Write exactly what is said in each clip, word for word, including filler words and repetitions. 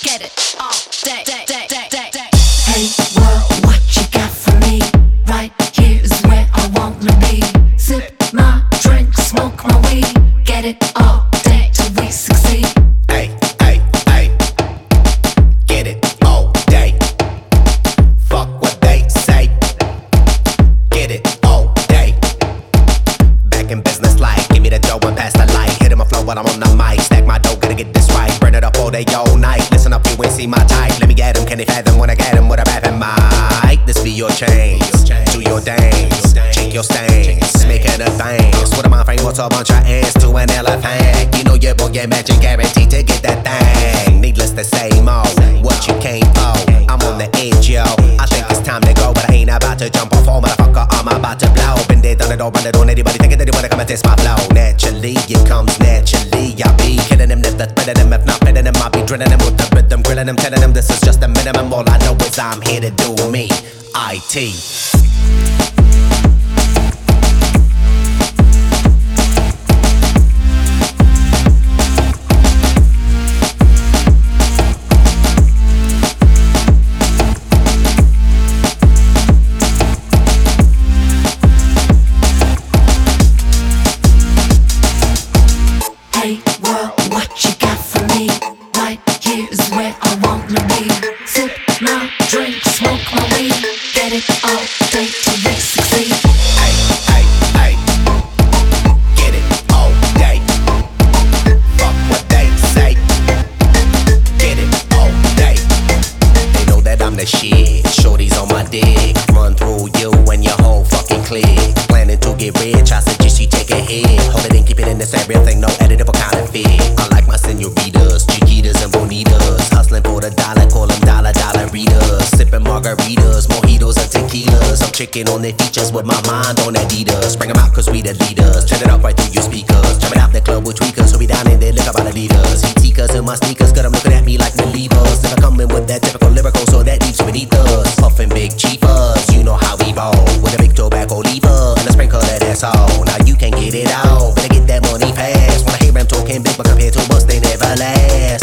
get it all day, day, day, day, day, day. Hey world, what you got for me? Right here is where I wanna be. Sip my drink, smoke my weed, get it all day till we succeed. Hey, hey, hey, get it all day. Fuck what they say, get it all day. Back in business like, give me the dough and pass the light. Hit my flow while I'm on the mic, stack my dough, gotta get this right. Burn it up all day, all night. Listen up, you ain't see my type. Let me get him, can they fathom when I get him with a rap in mic? This be your change, do your dance, check your stains, make it a thing. What a mind frame, what's a bunch of ants to an elephant? You know your boy get magic, guaranteed to get that thing. Needless to say, mo, what you came for? I'm on the edge, yo. I think it's time to go, but I ain't about to jump off. Oh, motherfucker, I'm about to blow. Been there, done it all, run it on. Anybody thinking that they wanna come and test my flow? Naturally, it comes naturally. I be killing them, if that's better them, if not better them, I be drilling them with the rhythm, grilling them, telling them this is just the minimum. All I know is I'm here to do me. I T. Hey world, what you got for me? Right here is where I wanna be. Sip my drink, smoke my weed, get it all day till we succeed. Hey, hey, hey, get it all day. Fuck what they say, get it all day. They know that I'm the shit, shorties on my dick. Run through you and your whole fucking clique. Planning to get rich, I suggest you take a hit. Hold it and keep it in this everything, no editable counterfeit. I like my senoritas, chiquitas and bonitas. Hustling for the dollar, call them dollar, dollar readers. Sipping margaritas, mojitos and tequilas. I'm checking on their features with my mind on Adidas. Bring them out cause we the leaders, turn it up right through your speakers. Jumping out the club with tweakers, so we down in there, look about the leaders. Heat seekers in my sneakers, got them looking at me like believers. If I come in with that typical lyrical, so that leaves with ethers. Puffin' big cheapers, you know how we roll. With a big tobacco lever, and a sprinkle of that soul. Now you can't get it out, better get that money fast. When I hear them talking big, but compared to us, they never last.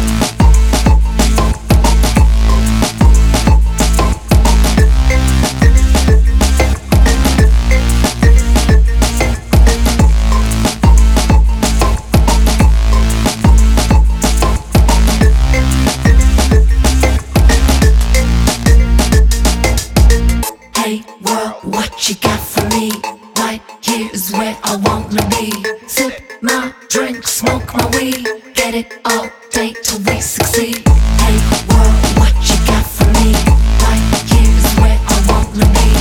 Hey world, what you got for me? Right here is where I wanna be. Sip my drink, smoke my weed, get it all day till we succeed. Hey world, what you got for me? Right here is where I wanna be.